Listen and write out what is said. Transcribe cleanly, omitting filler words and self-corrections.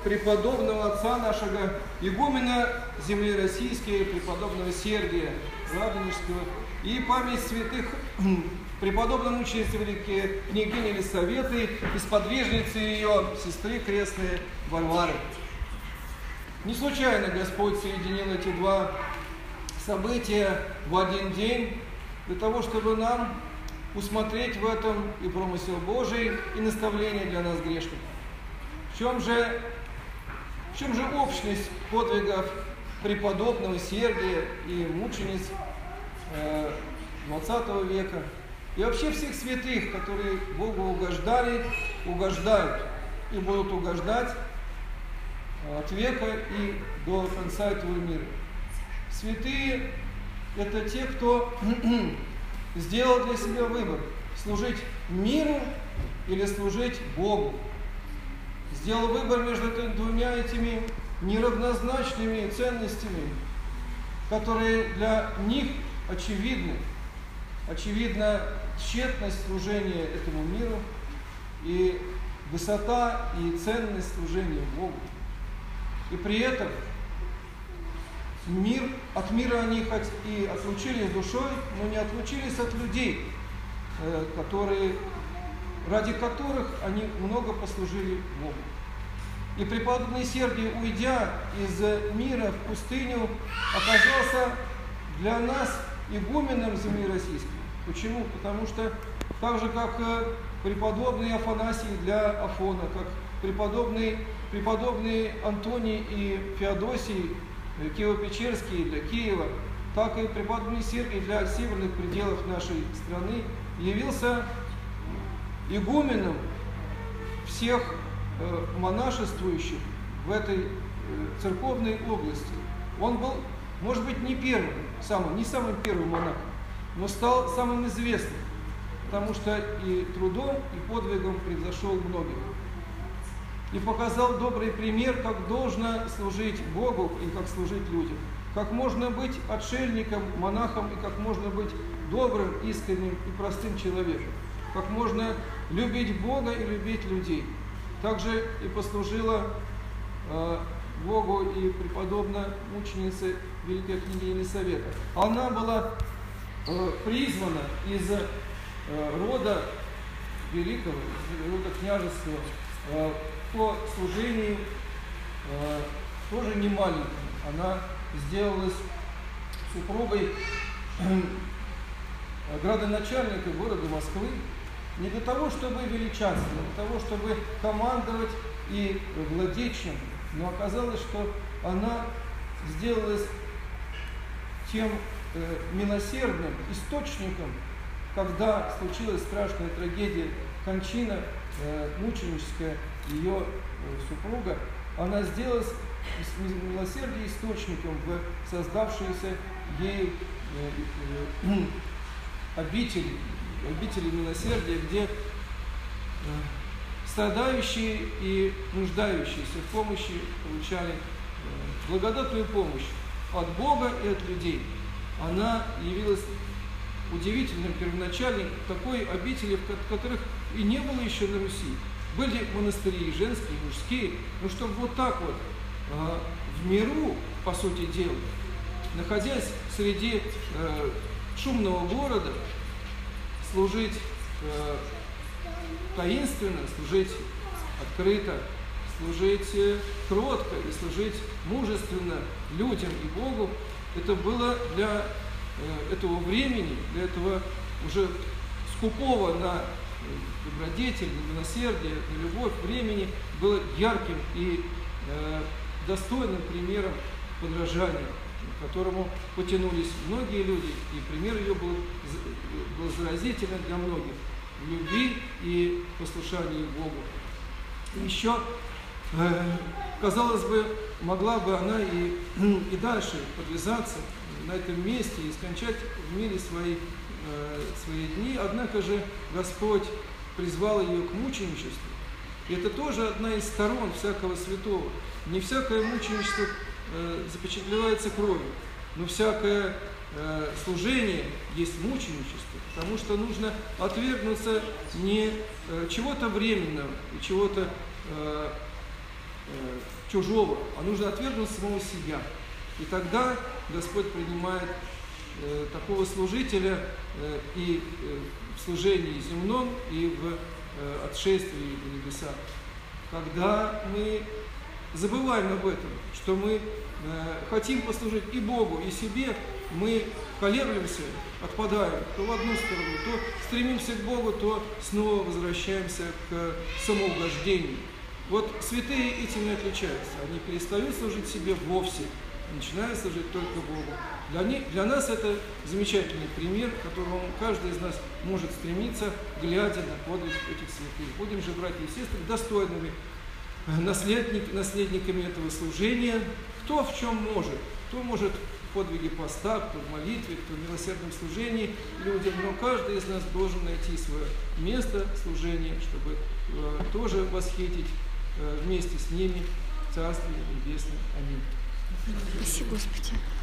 преподобного отца нашего, игумена земли российской, преподобного Сергия Радонежского, и память святых преподобной мученицы великие княгини Елисаветы и сподвижницы ее, сестры крестные Варвары. Не случайно Господь соединил эти два события в один день, для того, чтобы нам усмотреть в этом и промысел Божий, и наставление для нас грешных. В чем же общность подвигов преподобного Сергия и мучениц XX века, и вообще всех святых, которые Богу угождали, угождают и будут угождать от века и до конца этого мира. Святые – это те, кто сделал для себя выбор – служить миру или служить Богу. Сделал выбор между двумя этими неравнозначными ценностями, которые для них очевидны. Очевидна тщетность служения этому миру и высота и ценность служения Богу. И при этом от мира они хоть и отлучились душой, но не отлучились от людей, ради которых они много послужили Богу. И преподобный Сергий, уйдя из мира в пустыню, оказался для нас игуменом земли российской. Почему? Потому что так же, как преподобный Афанасий для Афона, как преподобный Антоний и Феодосий Киево-Печерские для Киева, так и преподобный Сергий для северных пределов нашей страны явился игуменом всех монашествующих в этой церковной области. Он был, может быть, не самым первым монахом, но стал самым известным, потому что и трудом, и подвигом превзошел многих. И показал добрый пример, как должно служить Богу и как служить людям. Как можно быть отшельником, монахом, и как можно быть добрым, искренним и простым человеком. Как можно любить Бога и любить людей. Также и послужила Богу и преподобная мученица великая княгиня Елисавета. Она была призвана из рода великого, из рода княжеского, по служению тоже не маленьким. Она сделалась супругой градоначальника города Москвы не для того, чтобы величаться, но для того, чтобы командовать и владеть чем. Но оказалось, что она сделалась тем милосердным источником, когда случилась страшная трагедия, кончина мученическая ее супруга, она сделалась милосердие источником в создавшейся ей обители милосердия, где страдающие и нуждающиеся в помощи получали благодатную помощь от Бога и от людей. Она явилась удивительным первоначальным такой обители, в которых и не было еще на Руси. Были монастыри женские, мужские, но чтобы вот так вот в миру, по сути дела, находясь среди шумного города, служить таинственно, служить открыто, служить кротко и служить мужественно людям и Богу, это было для этого времени, для этого уже скупого на добродетель, на милосердие, на любовь времени, было ярким и достойным примером подражания, к которому потянулись многие люди, и пример ее был заразителен для многих в любви и послушании Богу. И еще, казалось бы, могла бы она и дальше подвязаться на этом месте и скончать в мире свои дни, однако же Господь призвал ее к мученичеству. И это тоже одна из сторон всякого святого. Не всякое мученичество запечатлевается кровью, но всякое служение есть мученичество, потому что нужно отвергнуться не чего-то временного и чего-то чужого, а нужно отвергнуть самого себя. И тогда Господь принимает такого служителя и в служении земном, и в отшествии в небеса. Когда мы забываем об этом, что мы хотим послужить и Богу, и себе, мы колеблемся, отпадаем то в одну сторону, то стремимся к Богу, то снова возвращаемся к самоугождению. Вот святые этим и отличаются. Они перестают служить себе вовсе, начинают служить только Богу. Для нас это замечательный пример, к которому каждый из нас может стремиться, глядя на подвиг этих святых. Будем же, братья и сестры, достойными наследниками этого служения. Кто в чем может? Кто может в подвиге поста, кто в молитве, кто в милосердном служении людям. Но каждый из нас должен найти свое место служения, чтобы тоже восхитить вместе с ними Царствие Небесное. Аминь. Спасибо, Господи.